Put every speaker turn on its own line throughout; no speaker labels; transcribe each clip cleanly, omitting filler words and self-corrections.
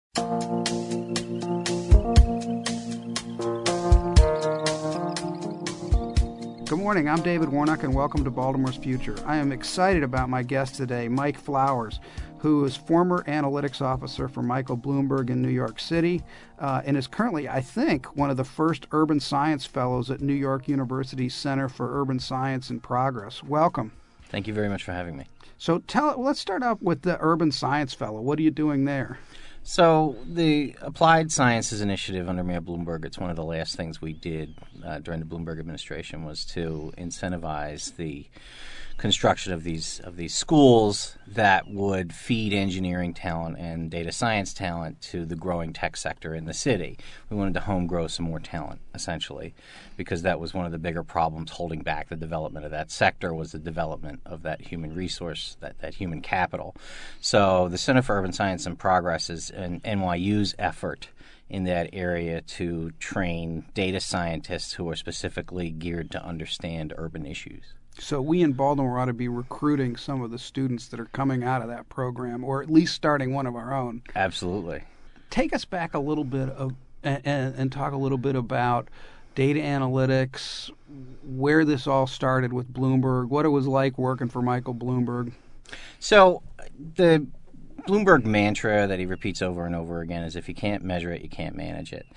Good morning, I'm David Warnock, and welcome to Baltimore's Future. I am excited about my guest today, Mike Flowers, who is former analytics officer for Michael Bloomberg in New York City, and is currently, I think, one of the first urban science fellows at New York University's Center for Urban Science and Progress. Welcome.
Thank you very much for having me.
So let's start out with the Urban Science Fellow. What are you doing there?
So the Applied Sciences Initiative under Mayor Bloomberg, it's one of the last things we did during the Bloomberg administration was to incentivize the construction of these schools that would feed engineering talent and data science talent to the growing tech sector in the city. We wanted to home grow some more talent, essentially, because that was one of the bigger problems holding back the development of that sector was the development of that human resource, that human capital. So the Center for Urban Science and Progress is an NYU's effort in that area to train data scientists who are specifically geared to understand urban issues.
So we in Baltimore ought to be recruiting some of the students that are coming out of that program, or at least starting one of our own.
Absolutely.
Take us back a little bit and talk a little bit about data analytics, where this all started with Bloomberg, what it was like working for Michael Bloomberg.
So the Bloomberg mantra that he repeats over and over again is if you can't measure it, you can't manage it.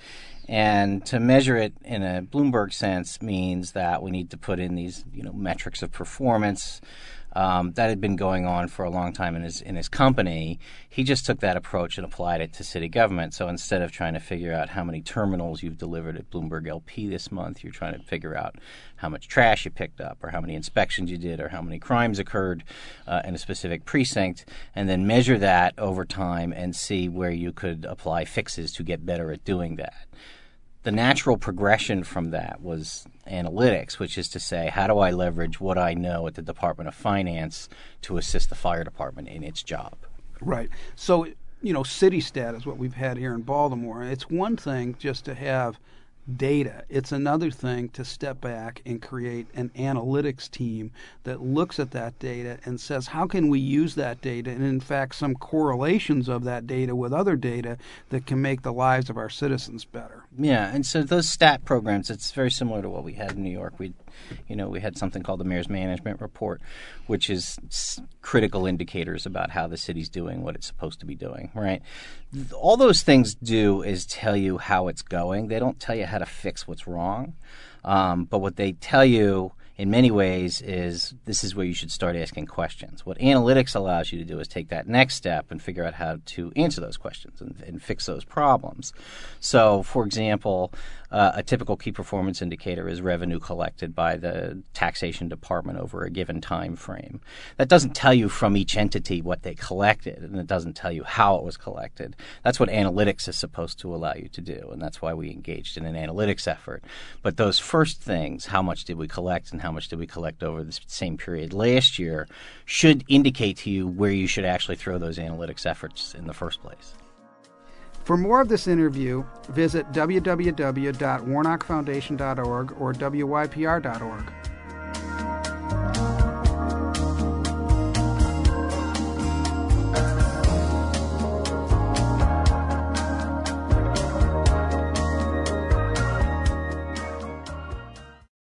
And to measure it in a Bloomberg sense means that we need to put in these, metrics of performance that had been going on for a long time in his company. He just took that approach and applied it to city government. So instead of trying to figure out how many terminals you've delivered at Bloomberg LP this month, you're trying to figure out how much trash you picked up or how many inspections you did or how many crimes occurred in a specific precinct, and then measure that over time and see where you could apply fixes to get better at doing that. The natural progression from that was analytics, which is to say, how do I leverage what I know at the Department of Finance to assist the fire department in its job?
Right. So, city stat is what we've had here in Baltimore. It's one thing just to have data. It's another thing to step back and create an analytics team that looks at that data and says, how can we use that data and, in fact, some correlations of that data with other data that can make the lives of our citizens better?
Yeah, and so those stat programs, it's very similar to what we had in New York. We had something called the Mayor's Management Report, which is critical indicators about how the city's doing what it's supposed to be doing, right? All those things do is tell you how it's going. They don't tell you how to fix what's wrong. But what they tell you in many ways is this is where you should start asking questions. What analytics allows you to do is take that next step and figure out how to answer those questions and fix those problems. So, for example, a typical key performance indicator is revenue collected by the taxation department over a given time frame. That doesn't tell you from each entity what they collected, and it doesn't tell you how it was collected. That's what analytics is supposed to allow you to do, and that's why we engaged in an analytics effort. But those first things, how much did we collect and how much did we collect over the same period last year, should indicate to you where you should actually throw those analytics efforts in the first place.
For more of this interview, visit www.warnockfoundation.org or wypr.org.